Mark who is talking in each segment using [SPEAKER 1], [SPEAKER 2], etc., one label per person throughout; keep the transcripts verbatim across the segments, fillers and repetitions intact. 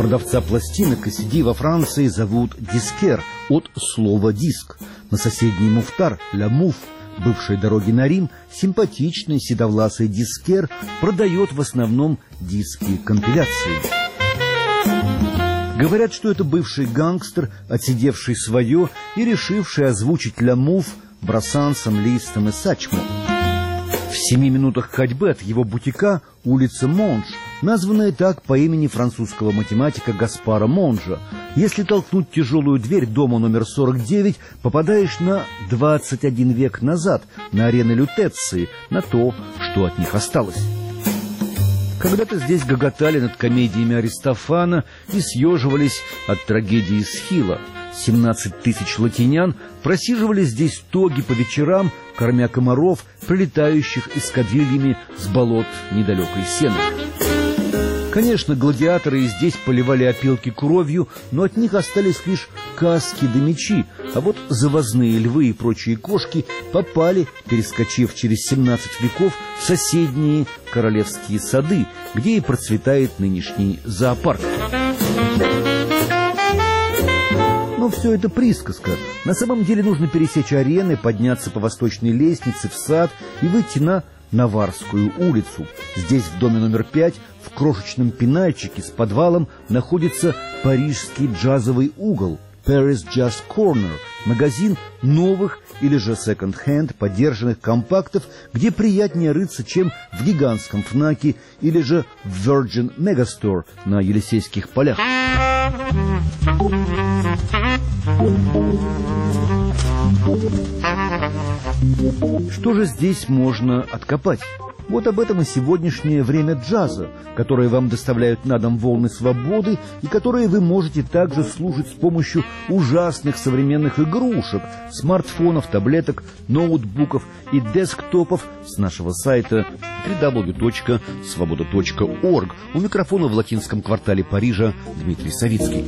[SPEAKER 1] Продавца пластинок и си ди во Франции зовут дискер, от слова диск. На соседний муфтар, ля муф, бывшей дороги на Рим, симпатичный седовласый дискер продает в основном диски компиляции. Говорят, что это бывший гангстер, отсидевший свое и решивший озвучить ля муф Брассансом, Листом и Сачмо. В семи минутах ходьбы от его бутика улица Монж, названная так по имени французского математика Гаспара Монжа. Если толкнуть тяжелую дверь дома номер сорок девять, попадаешь на двадцать один век назад, на арены Лютеции, на то, что от них осталось. Когда-то здесь гоготали над комедиями Аристофана и съеживались от трагедии Схила. семнадцать тысяч латинян просиживали здесь тоги по вечерам, кормя комаров, прилетающих эскадрильями с болот недалекой Сены. Конечно, гладиаторы и здесь поливали опилки кровью, но от них остались лишь каски да мечи, а вот завозные львы и прочие кошки попали, перескочив через семнадцать веков, в соседние королевские сады, где и процветает нынешний зоопарк. Но все это присказка. На самом деле нужно пересечь арены, подняться по восточной лестнице в сад и выйти на Наварскую улицу. Здесь, в доме номер пять, в крошечном пенальчике с подвалом, находится парижский джазовый угол, Paris Jazz Corner, магазин новых или же секонд-хенд подержанных компактов, где приятнее рыться, чем в гигантском Фнаке или же в Virgin Megastore на Елисейских полях. Что же здесь можно откопать? Вот об этом и сегодняшнее время джаза, которое вам доставляют на дом волны свободы и которые вы можете также слушать с помощью ужасных современных игрушек, смартфонов, таблеток, ноутбуков и десктопов с нашего сайта дабл ю дабл ю дабл ю точка свобода точка орг. У микрофона в латинском квартале Парижа Дмитрий Савицкий.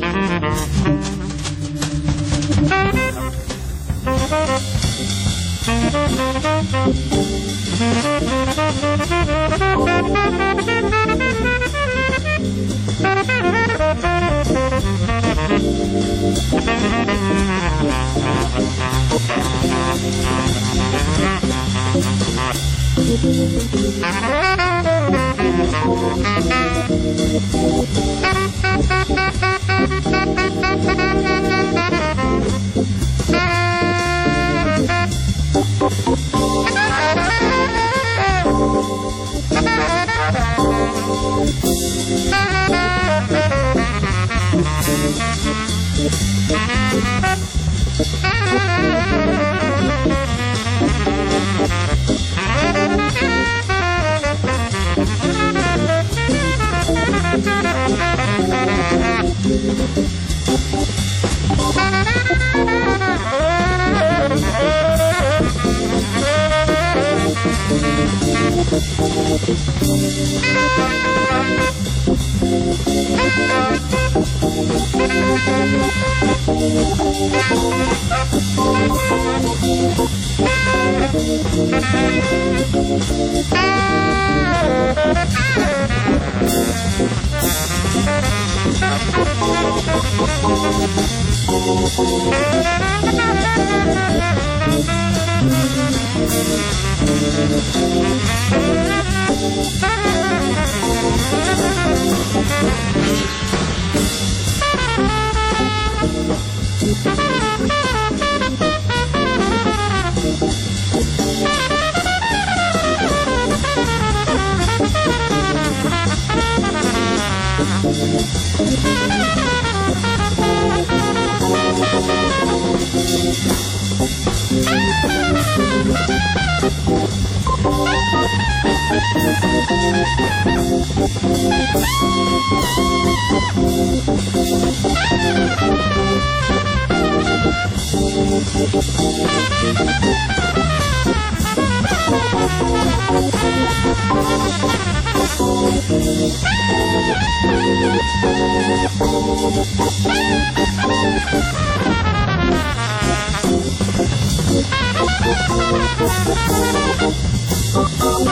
[SPEAKER 2] Thank you.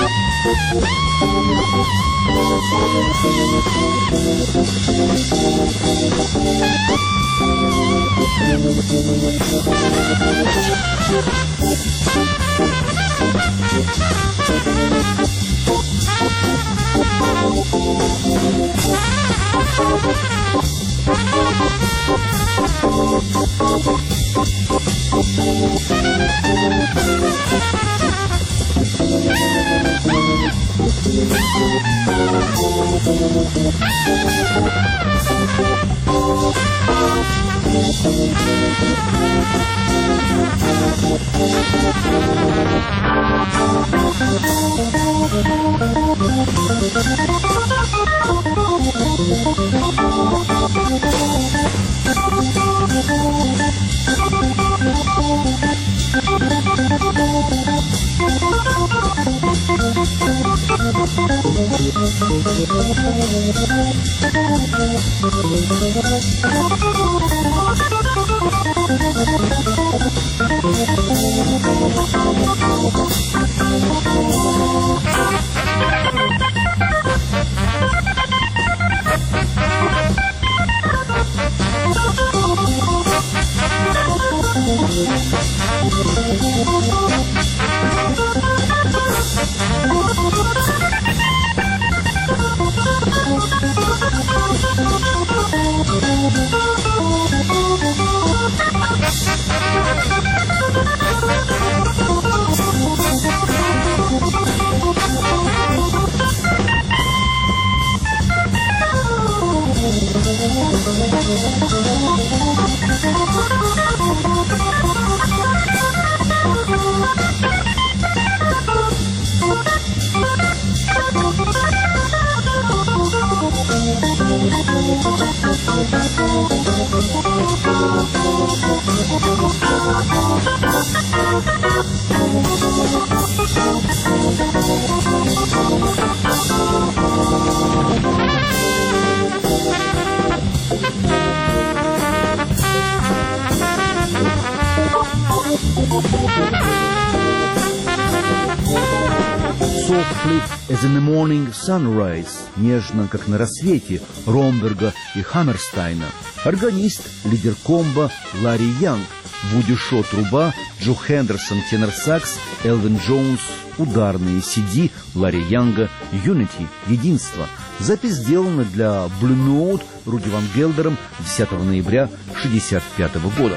[SPEAKER 1] Softly as in the morning sunrise, нежно, как на рассвете, Ромберга и Хаммерстайна. Органист, лидер комбо Ларри Янг, Вуди Шо труба, Джо Хендерсон тенор-сакс, Элвин Джонс ударные, си ди Ларри Янга Unity, единство. Запись сделана для Blue Note Руди Ван Гелдером десятого ноября шестьдесят пятого года.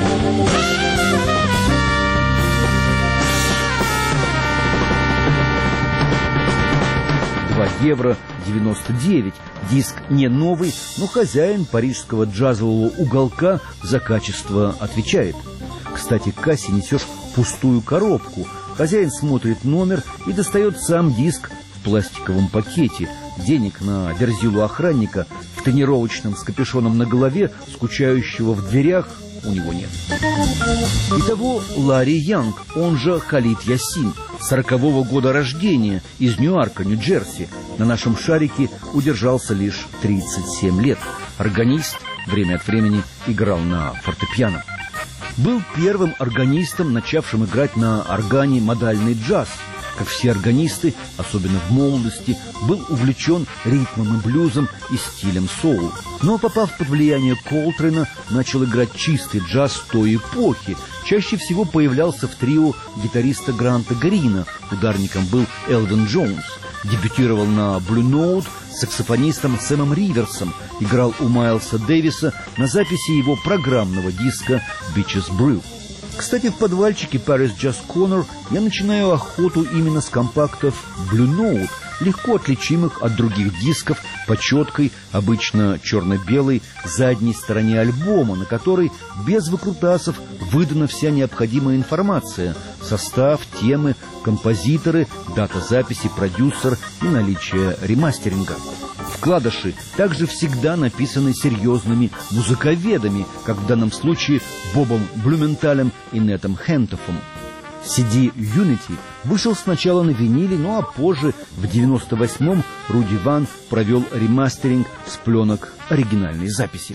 [SPEAKER 1] два евро девяносто девять. Диск не новый, но хозяин парижского джазового уголка за качество отвечает. Кстати, к кассе несешь пустую коробку. Хозяин смотрит номер и достает сам диск в пластиковом пакете. Денег на верзилу охранника в тренировочном с капюшоном на голове, скучающего в дверях, у него нет. Итого Ларри Янг, он же Халид Ясин, сорокового года рождения, из Ньюарка, Нью-Джерси, на нашем шарике удержался лишь тридцать семь лет. Органист, время от времени играл на фортепиано. Был первым органистом, начавшим играть на органе модальный джаз. Как все органисты, особенно в молодости, был увлечен ритмом и блюзом и стилем соул. Но, попав под влияние Колтрейна, начал играть чистый джаз той эпохи. Чаще всего появлялся в трио гитариста Гранта Грина. Ударником был Элвин Джонс. Дебютировал на Blue Note с саксофонистом Сэмом Риверсом. Играл у Майлса Дэвиса на записи его программного диска «Bitches Brew». Кстати, в подвальчике Paris Jazz Corner я начинаю охоту именно с компактов Blue Note, легко отличимых от других дисков по четкой, обычно черно-белой, задней стороне альбома, на которой без выкрутасов выдана вся необходимая информация: состав, темы, композиторы, дата записи, продюсер и наличие ремастеринга. Вкладыши также всегда написаны серьезными музыковедами, как в данном случае Бобом Блюменталем и Нетом Хентофом. си ди Unity вышел сначала на виниле, ну а позже, в девяносто восьмом, Руди Ван провел ремастеринг с пленок оригинальной записи.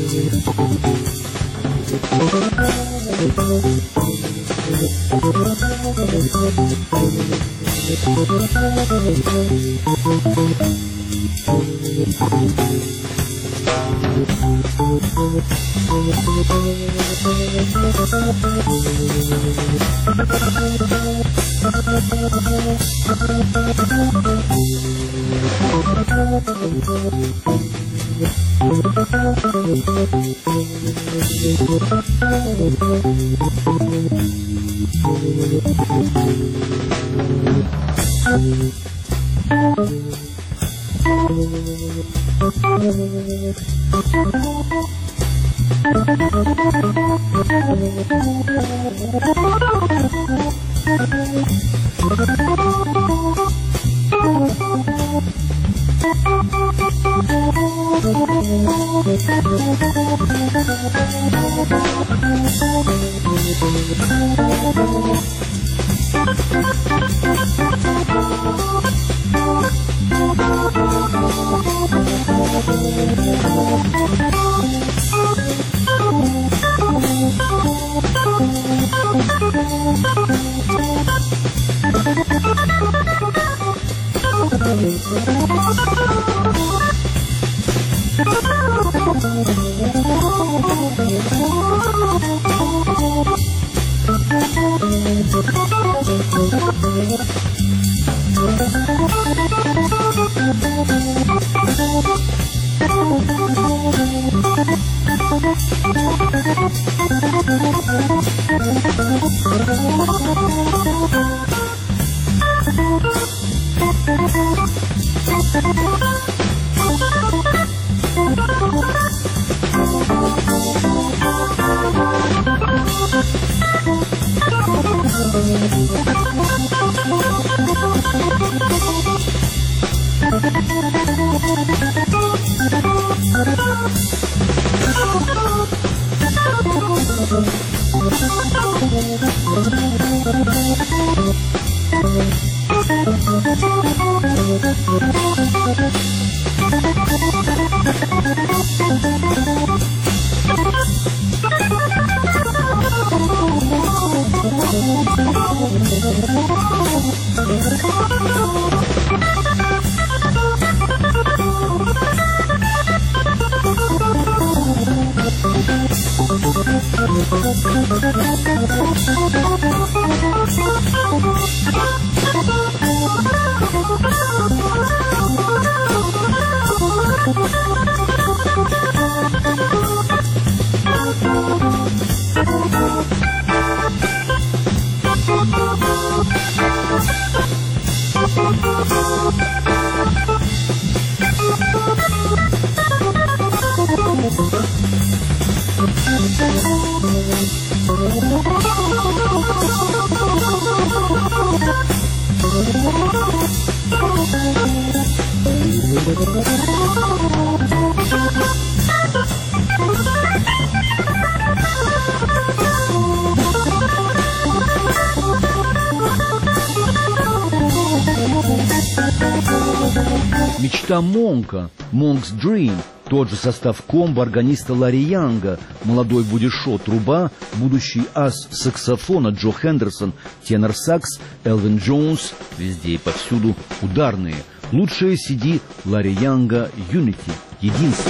[SPEAKER 1] Мечта Монка, Monk's Dream, тот же состав комбо органиста Ларри Янга, молодой Будди Шо труба, будущий ас саксофона Джо Хендерсон, тенор-сакс Элвин Джонс, везде и повсюду ударные. Лучшие си ди Ларри Янга Unity, единство.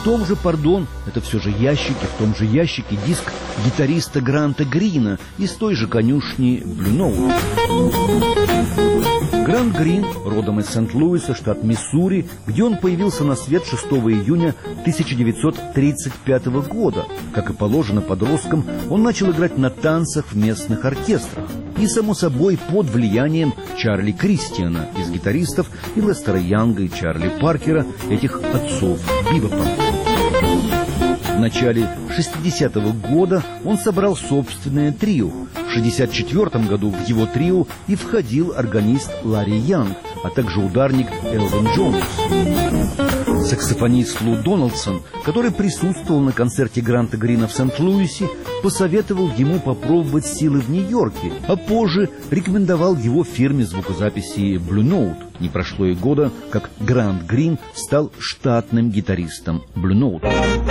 [SPEAKER 1] том же, пардон, это все же ящики, в том же ящике диск гитариста Гранта Грина из той же конюшни Blue Note. Грант Грин родом из Сент-Луиса, штат Миссури, где он появился на свет шестого июня тысяча девятьсот тридцать пятого года. Как и положено подросткам, он начал играть на танцах в местных оркестрах. И, само собой, под влиянием Чарли Кристиана из гитаристов и Лестера Янга и Чарли Паркера, этих отцов бибопа. В начале шестидесятого года он собрал собственное трио. В шестьдесят четвёртом году в его трио и входил органист Ларри Янг, а также ударник Элвин Джонс. Саксофонист Лу Дональдсон, который присутствовал на концерте Гранта Грина в Сент-Луисе, посоветовал ему попробовать силы в Нью-Йорке, а позже рекомендовал его фирме звукозаписи Blue Note. Не прошло и года, как Грант Грин стал штатным гитаристом Blue Note.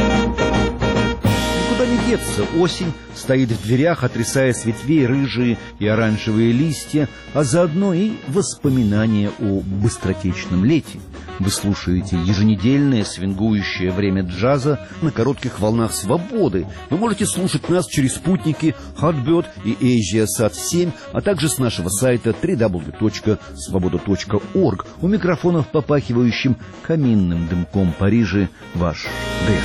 [SPEAKER 1] Никуда не деться, осень стоит в дверях, отрясая с ветвей рыжие и оранжевые листья, а заодно и воспоминания о быстротечном лете. Вы слушаете еженедельное свингующее время джаза на коротких волнах свободы. Вы можете слушать нас через спутники Hotbird и AsiaSat семь, а также с нашего сайта дабл ю дабл ю дабл ю точка свобода точка орг. У микрофонов, попахивающим каминным дымком Парижа, ваш Дэн.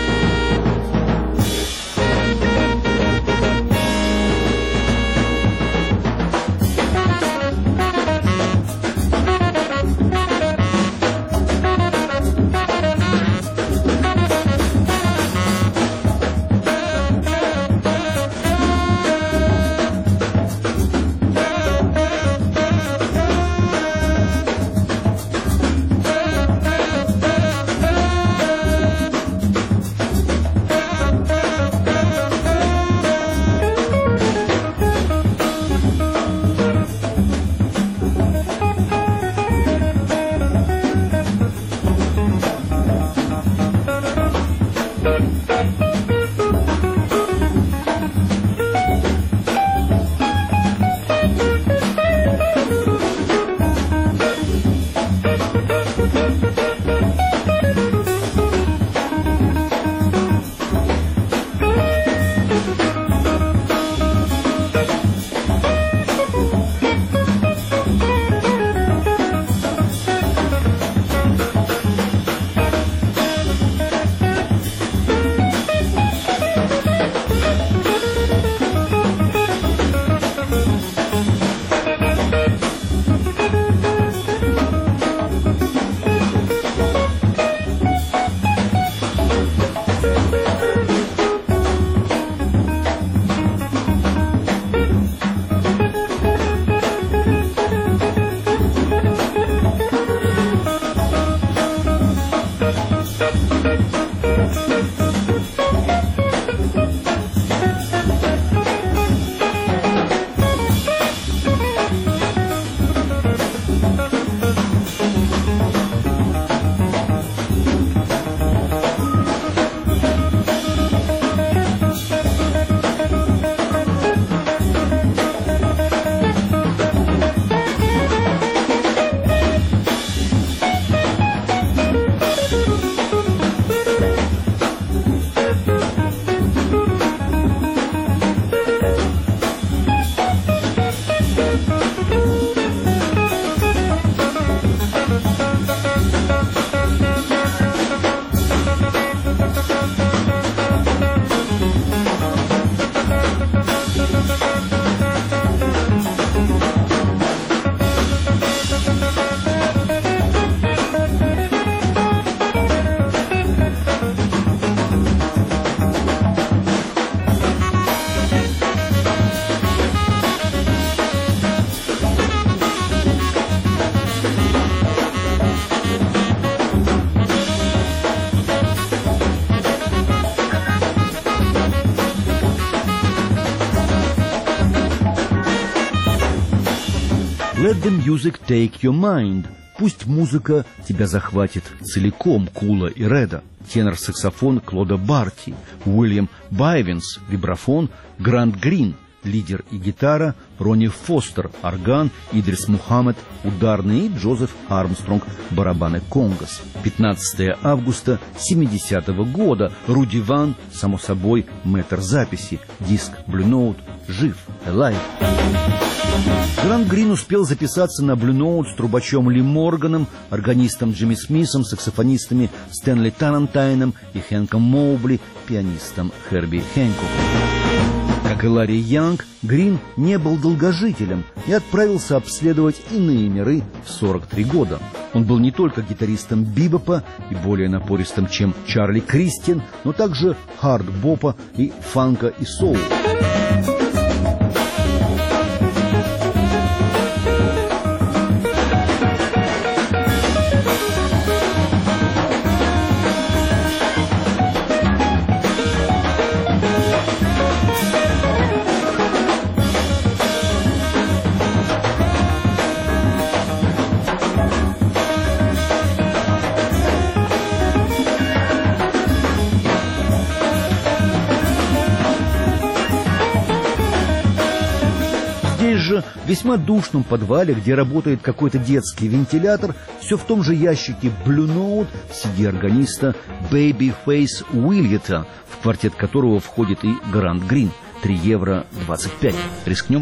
[SPEAKER 1] Let the music take your mind. Пусть музыка тебя захватит целиком. Кула и Реда. Тенор-саксофон Клода Барти. Уильям Байвинс. Вибрафон Грант Грин. лидер и гитара, Ронни Фостер – орган, Идрис Мухаммед – ударный и Джозеф Армстронг – барабаны конгос. пятнадцатого августа семидесятого года. Руди Ван, само собой, мэтр записи. Диск Blue Note жив, alive. Грант Грин успел записаться на Blue Note с трубачом Ли Морганом, органистом Джимми Смисом, саксофонистами Стэнли Тарантайном и Хэнком Моубли, пианистом Херби Хэнкоком. Как и Ларри Янг, Грин не был долгожителем и отправился обследовать иные миры в сорок три года. Он был не только гитаристом бибопа и более напористым, чем Чарли Кристиан, но также хард-бопа и фанка и соул. В весьма душном подвале, где работает какой-то детский вентилятор, все в том же ящике Blue Note си ди органиста Babyface Уильята, в квартет которого входит и Грант Грин. три евро двадцать пять. Рискнем?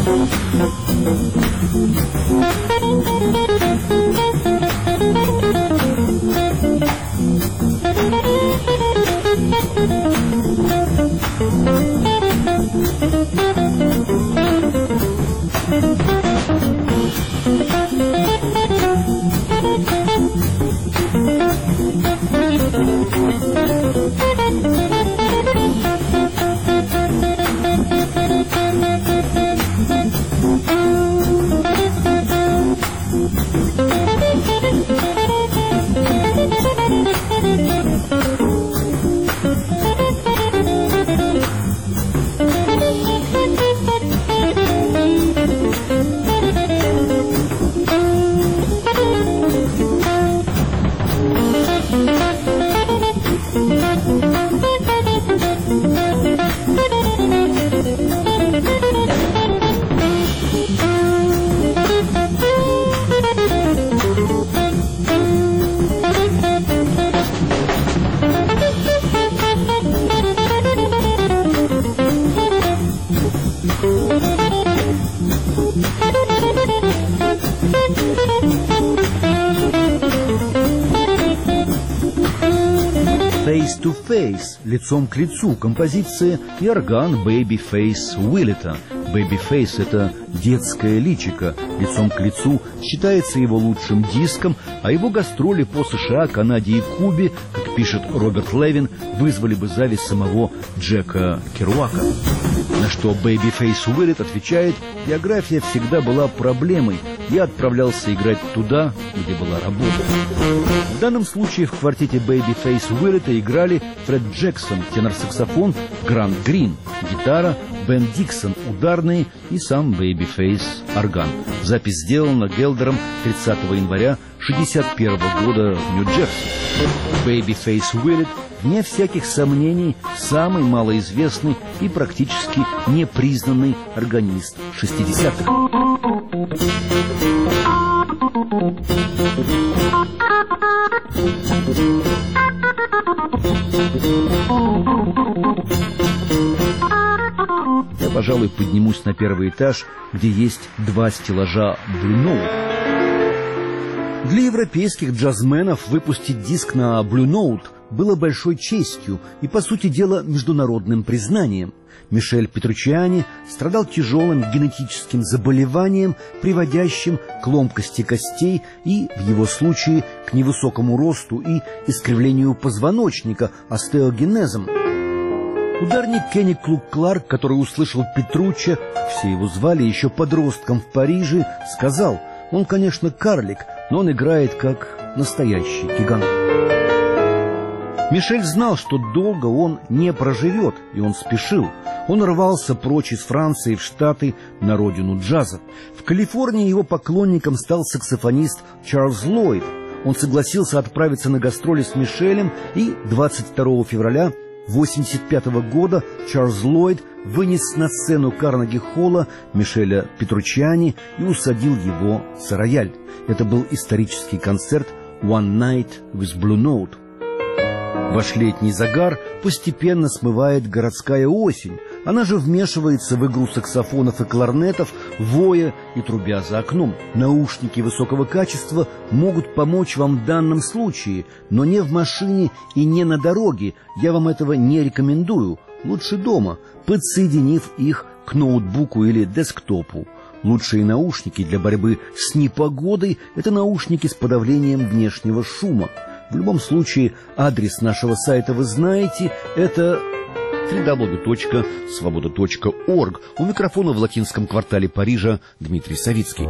[SPEAKER 2] Thank you.
[SPEAKER 1] «Face to Face» — лицом к лицу, композиция и орган «Babyface» Уиллета. «Babyface» — это детское личико, лицом к лицу считается его лучшим диском, а его гастроли по США, Канаде и Кубе, как пишет Роберт Левин, вызвали бы зависть самого Джека Керуака. На что Babyface Уиллет отвечает: география всегда была проблемой, я отправлялся играть туда, где была работа. В данном случае в квартете Babyface Уиллета играли Фред Джексон, тенор-саксофон, Грант Грин, гитара, Бен Диксон, ударные и сам Babyface орган. Запись сделана Гелдером тридцатого января шестьдесят первого года в Нью-Джерси. Babyface Уиллет, вне всяких сомнений, самый малоизвестный и практически непризнанный органист шестидесятых. Я, пожалуй, поднимусь на первый этаж, где есть два стеллажа Blue Note. Для европейских джазменов выпустить диск на Blue Note было большой честью и, по сути дела, международным признанием. Мишель Петруччиани страдал тяжелым генетическим заболеванием, приводящим к ломкости костей и, в его случае, к невысокому росту и искривлению позвоночника, остеогенезом. Ударник Кенни Клук-Кларк, который услышал Петруччи, все его звали еще подростком в Париже, сказал: он, конечно, карлик, но он играет как настоящий гигант. Мишель знал, что долго он не проживет, и он спешил. Он рвался прочь из Франции в Штаты, на родину джаза. В Калифорнии его поклонником стал саксофонист Чарльз Ллойд. Он согласился отправиться на гастроли с Мишелем, и двадцать второго февраля восемьдесят пятого года Чарльз Ллойд вынес на сцену Карнеги-холла Мишеля Петруччиани и усадил его за рояль. Это был исторический концерт «One Night with Blue Note». Ваш летний загар постепенно смывает городская осень. Она же вмешивается в игру саксофонов и кларнетов, воя и трубя за окном. Наушники высокого качества могут помочь вам в данном случае, но не в машине и не на дороге. Я вам этого не рекомендую. Лучше дома, подсоединив их к ноутбуку или десктопу. Лучшие наушники для борьбы с непогодой – это наушники с подавлением внешнего шума. В любом случае, адрес нашего сайта вы знаете, это дабл ю дабл ю дабл ю точка свобода точка орг. У микрофона в латинском квартале Парижа Дмитрий Савицкий.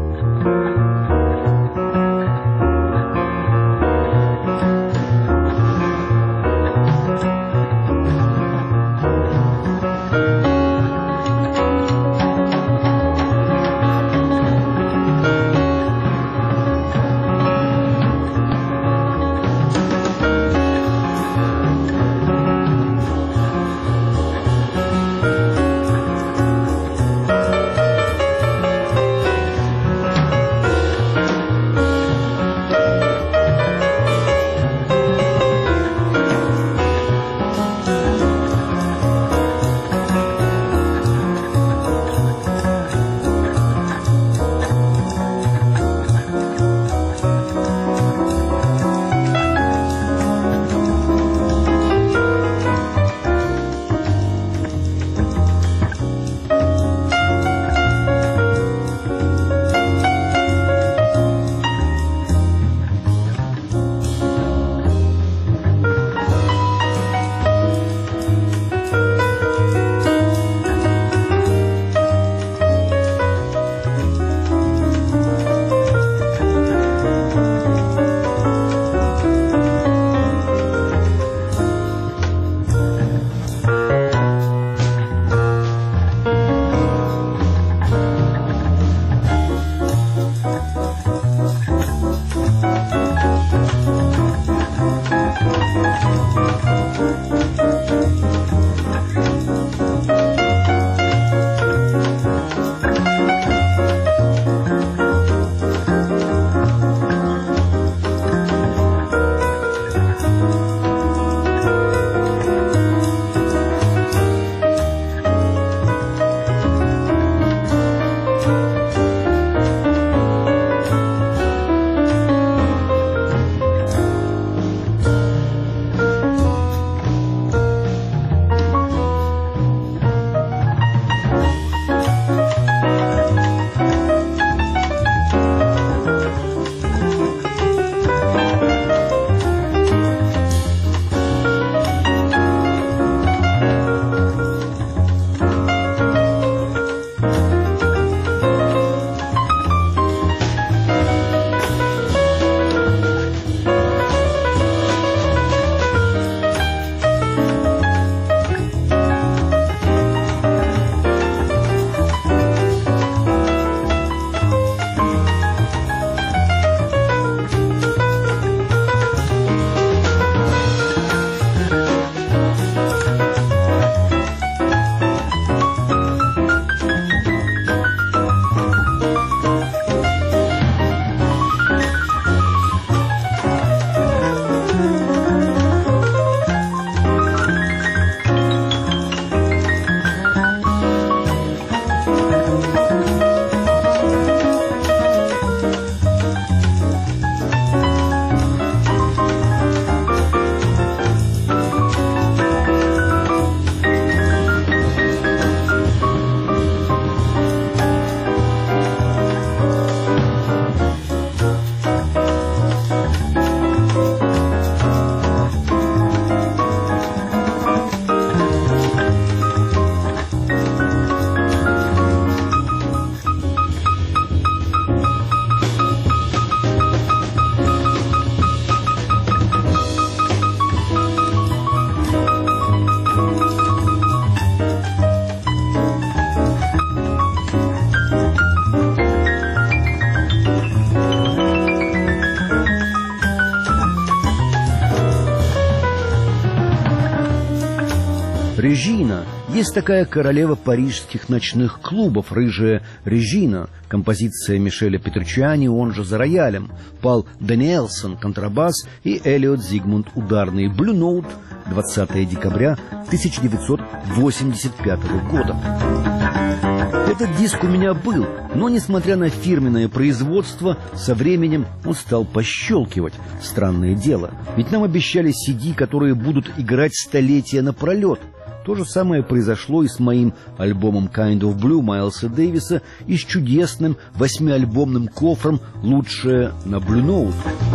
[SPEAKER 1] Режина. Есть такая королева парижских ночных клубов, рыжая Режина. Композиция Мишеля Петруччиани, он же за роялем. Пол Даниэлсон, контрабас, и Элиот Зигмунд, ударный. Blue Note, двадцатое декабря тысяча девятьсот восемьдесят пятого года. Этот диск у меня был, но, несмотря на фирменное производство, со временем он стал пощелкивать. Странное дело, ведь нам обещали си ди, которые будут играть столетия напролет. То же самое произошло и с моим альбомом Kind of Blue Майлса Дэвиса, и с чудесным восьмиальбомным кофром «Лучшее на Blue Note».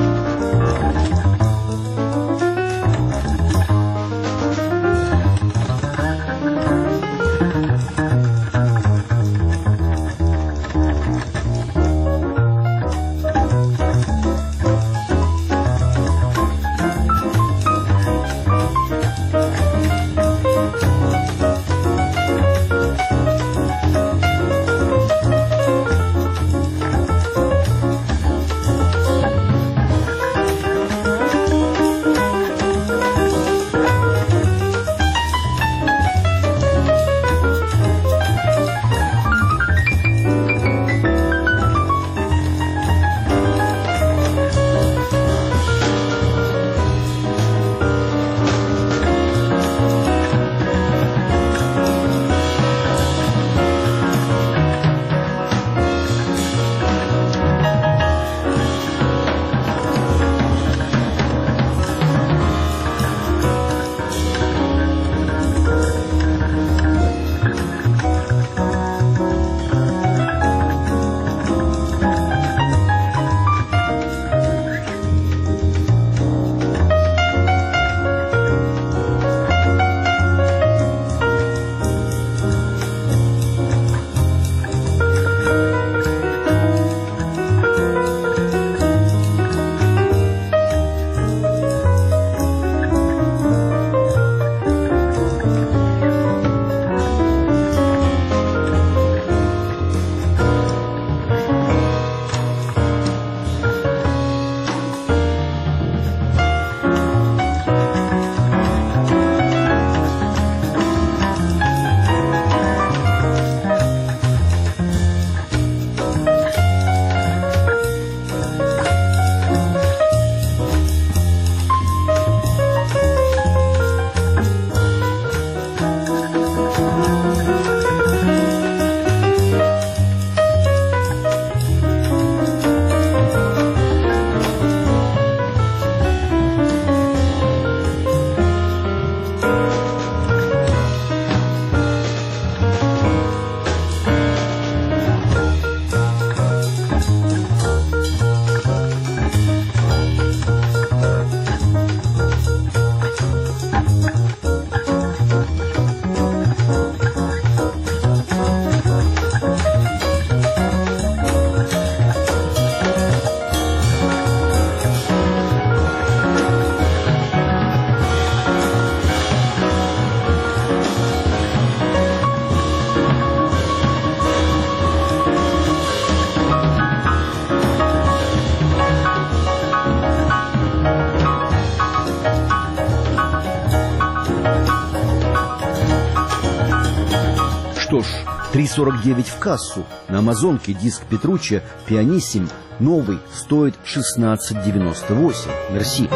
[SPEAKER 1] Что ж, три сорок девять в кассу. На Амазонке диск Петруччи «Пианиссимо» новый стоит шестнадцать девяносто восемь. Мерси.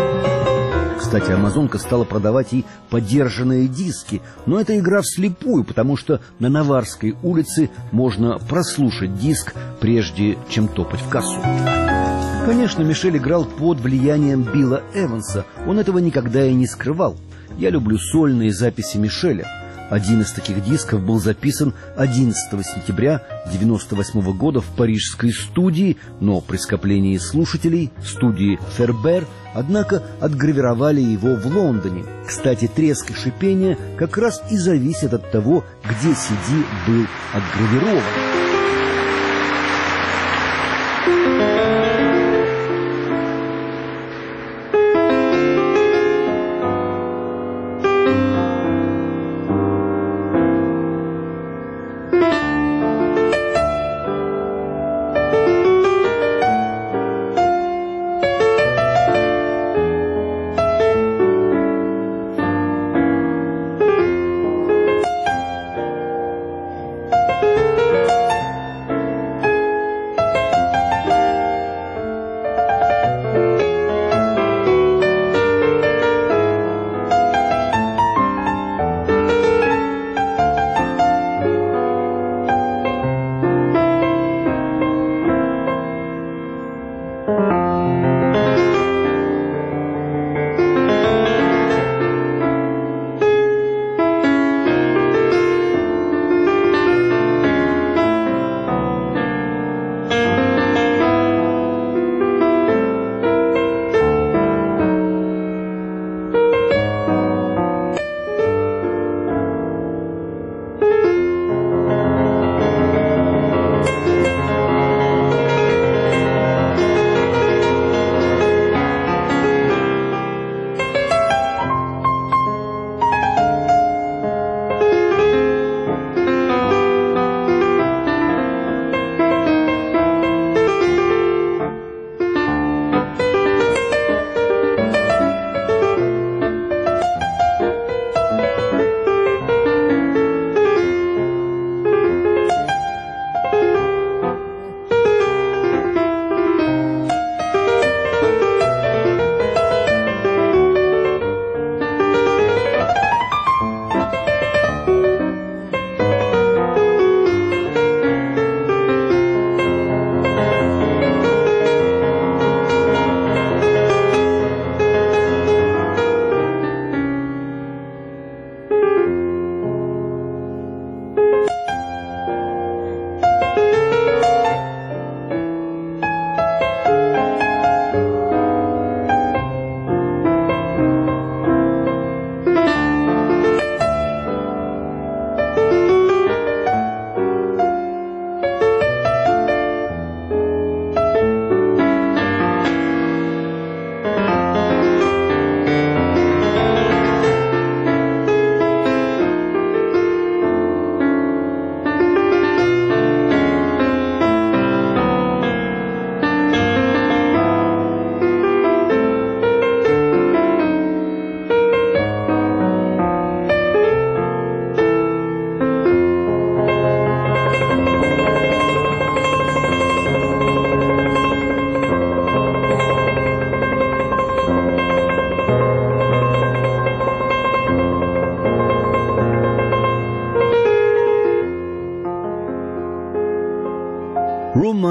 [SPEAKER 1] Кстати, Амазонка стала продавать и подержанные диски, но это игра вслепую, потому что на Наварской улице можно прослушать диск, прежде чем топать в кассу. Конечно, Мишель играл под влиянием Билла Эванса, он этого никогда и не скрывал. Я люблю сольные записи Мишеля. Один из таких дисков был записан одиннадцатого сентября девяносто восьмого года в парижской студии, но при скоплении слушателей студии Фербер, однако отгравировали его в Лондоне. Кстати, треск и шипение как раз и зависят от того, где си ди был отгравирован.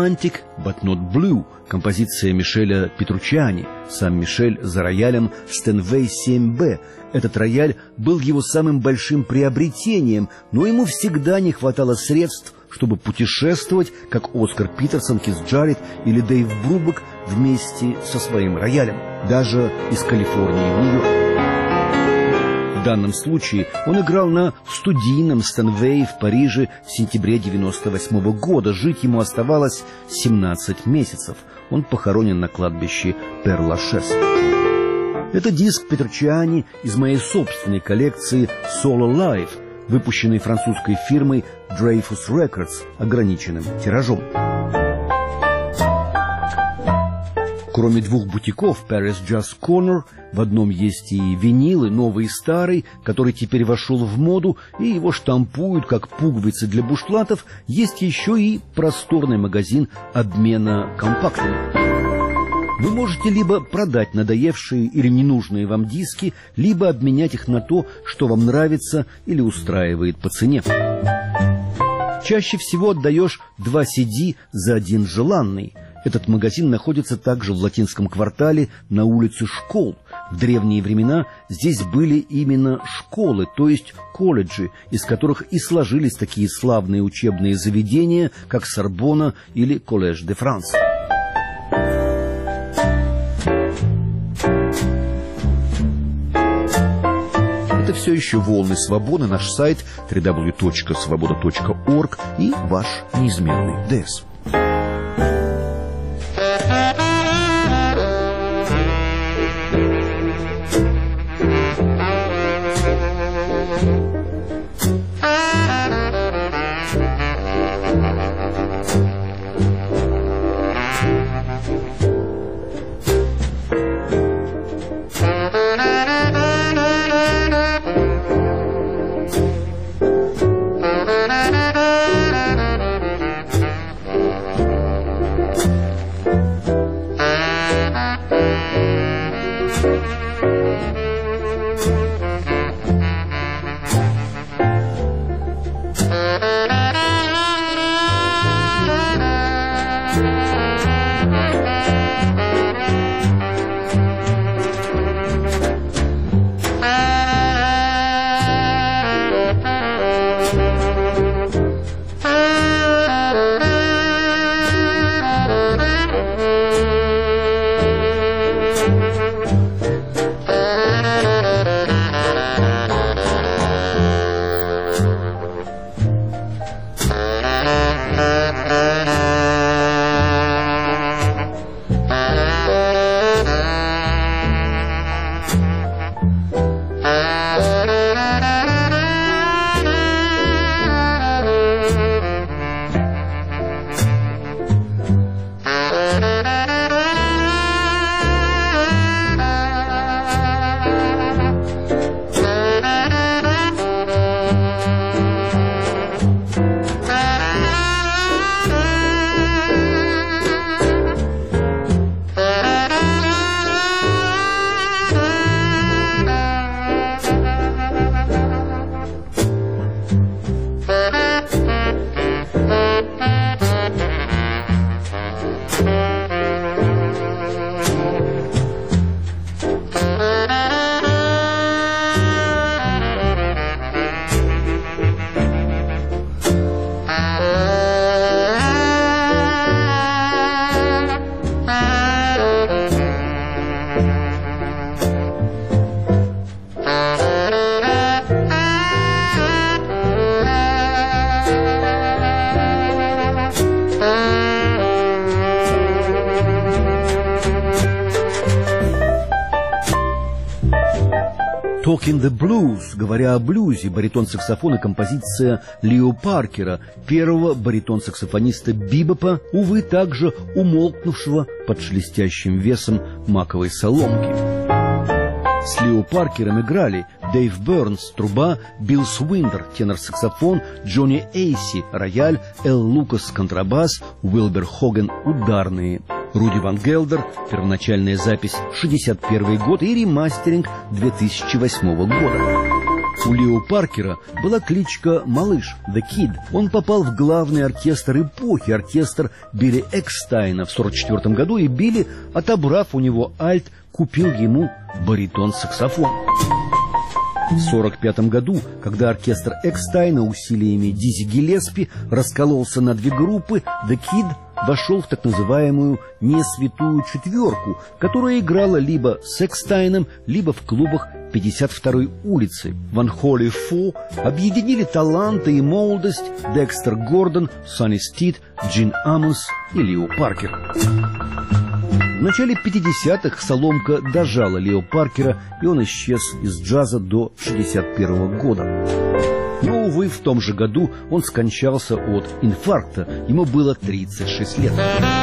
[SPEAKER 1] «Romantic, but not blue», композиция Мишеля Петруччиани, сам Мишель за роялем Steinway семь бэ. Этот рояль был его самым большим приобретением, но ему всегда не хватало средств, чтобы путешествовать, как Оскар Питерсон, Кис Джаред или Дэйв Брубек вместе со своим роялем, даже из Калифорнии в Нью-Йорк. В данном случае он играл на студийном Steinway в Париже в сентябре девяносто восьмого года. Жить ему оставалось семнадцать месяцев. Он похоронен на кладбище Пер-Лашез. Это диск Петруччиани из моей собственной коллекции «Solo Live», выпущенной французской фирмой Dreyfus Records ограниченным тиражом. Кроме двух бутиков Paris Jazz Corner, в одном есть и винилы, новый и старый, который теперь вошел в моду, и его штампуют как пуговицы для бушлатов, есть еще и просторный магазин обмена компактами. Вы можете либо продать надоевшие или ненужные вам диски, либо обменять их на то, что вам нравится или устраивает по цене. Чаще всего отдаешь два си ди за один желанный. Этот магазин находится также в латинском квартале на улице Школ. В древние времена здесь были именно школы, то есть колледжи, из которых и сложились такие славные учебные заведения, как Сорбонна или Коллеж де Франс. Это все еще «Волны свободы», наш сайт дабл ю дабл ю дабл ю точка свобода точка орг и ваш неизменный ДЭС. «Talking the Blues», говоря о блюзе, баритон-саксофон и композиция Лио Паркера, первого баритон-саксофониста бибопа, увы, также умолкнувшего под шелестящим весом маковой соломки. С Лио Паркером играли Дэйв Бернс, труба, Билл Свиндер, тенор-саксофон, Джонни Эйси, рояль, Эл Лукас, контрабас, Уилбер Хоген, ударные, Руди Ван Гелдер, первоначальная запись шестьдесят первый год и ремастеринг две тысячи восьмого года. У Лео Паркера была кличка «Малыш» «The Kid». Он попал в главный оркестр эпохи, оркестр Билли Экстайна в сорок четвёртом году, и Билли, отобрав у него альт, купил ему баритон-саксофон. В сорок пятом году, когда оркестр Экстайна усилиями Дизи Гиллеспи раскололся на две группы, The Kid вошел в так называемую «несвятую четверку», которая играла либо с Экстайном, либо в клубах пятьдесят второй улицы. В Unholy Four объединили таланты и молодость Декстер Гордон, Сонни Стит, Джин Амос и Лео Паркер. В начале пятидесятых соломка дожала Лео Паркера, и он исчез из джаза до шестьдесят первого года. Но, увы, в том же году он скончался от инфаркта. Ему было тридцать шесть лет.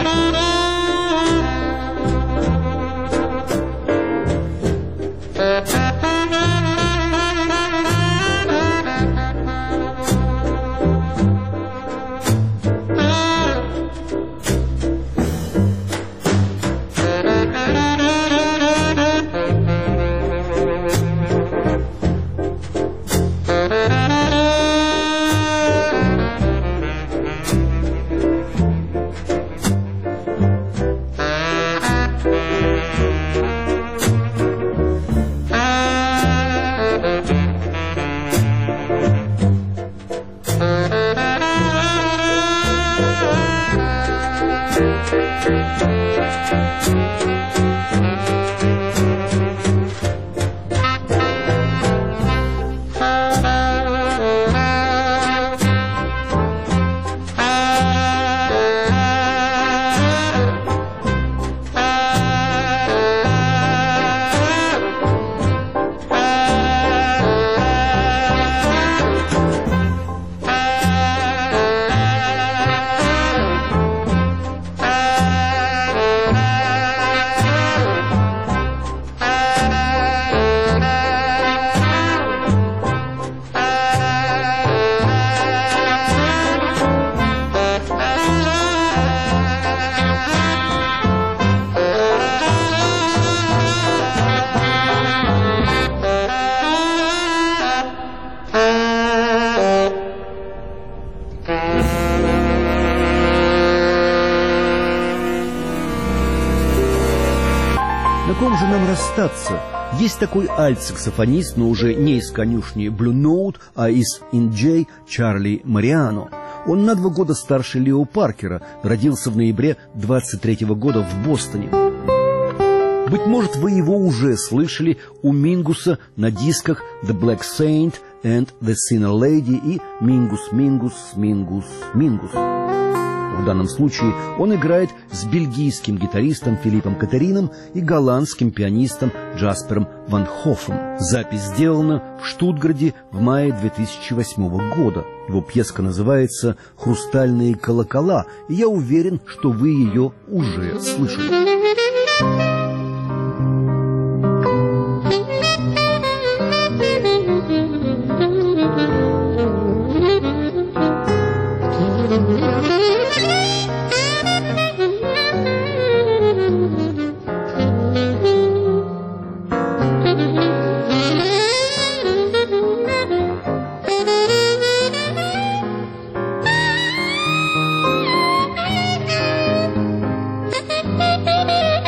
[SPEAKER 1] На ком же нам расстаться? Есть такой альт-саксофонист, но уже не из конюшни Blue Note, а из эн джей Чарли Мариано. Он на два года старше Лео Паркера, родился в ноябре двадцать третьего года в Бостоне. Быть может, вы его уже слышали у Мингуса на дисках The Black Saint and the Sinner Lady и Мингус, Мингус, Мингус, Мингус. В данном случае он играет с бельгийским гитаристом Филиппом Катерином и голландским пианистом Джаспером Ван Хоффом. Запись сделана в Штутгарте в мае две тысячи восьмого года. Его пьеска называется «Хрустальные колокола», и я уверен, что вы ее уже слышали.
[SPEAKER 2] Thank you.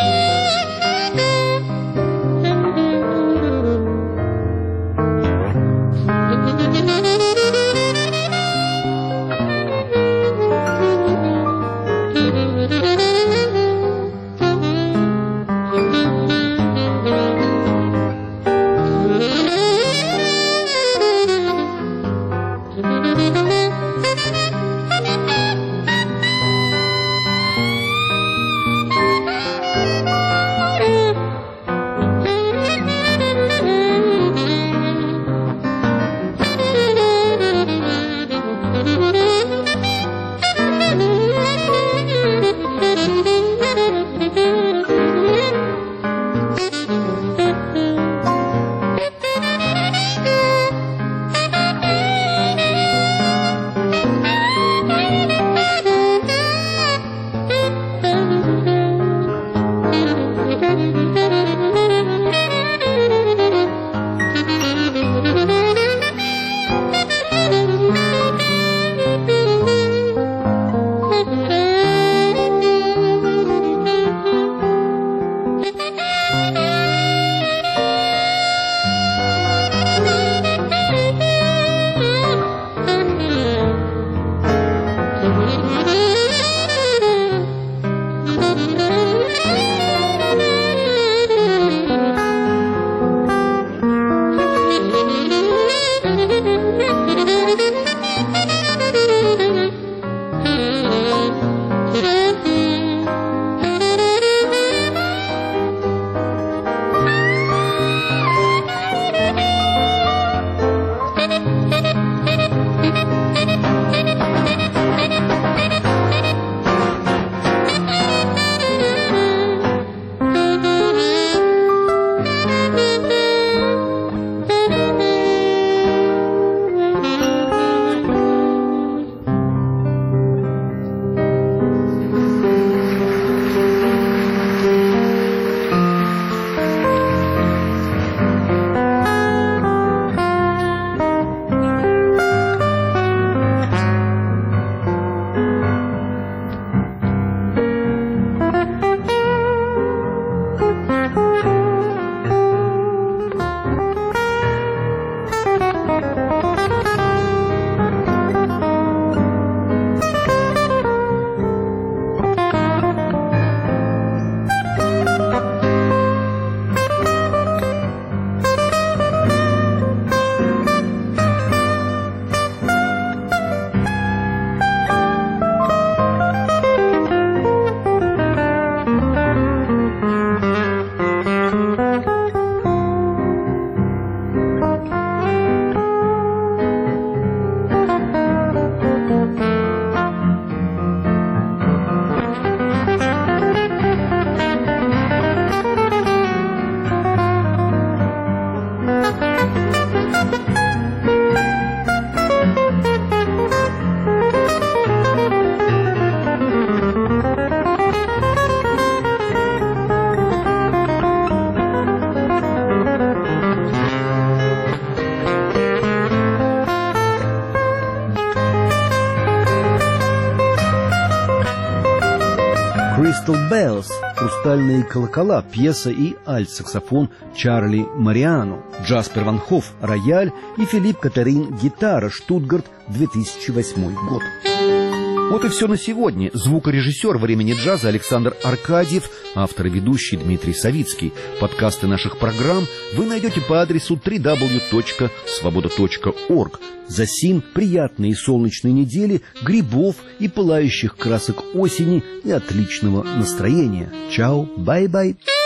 [SPEAKER 1] Crystal Bells, «Хрустальные колокола», пьеса и альт-саксофон Чарли Мариано, Джаспер Ван Хофф, рояль и Филипп Катерин, гитара, Штутгарт, две тысячи восьмой год. Вот и все на сегодня. Звукорежиссер «Времени джаза» Александр Аркадьев, автор и ведущий Дмитрий Савицкий. Подкасты наших программ вы найдете по адресу дабл ю дабл ю дабл ю точка свобода точка орг. Засим приятной и солнечной недели, грибов и пылающих красок осени и отличного настроения. Чао, бай-бай.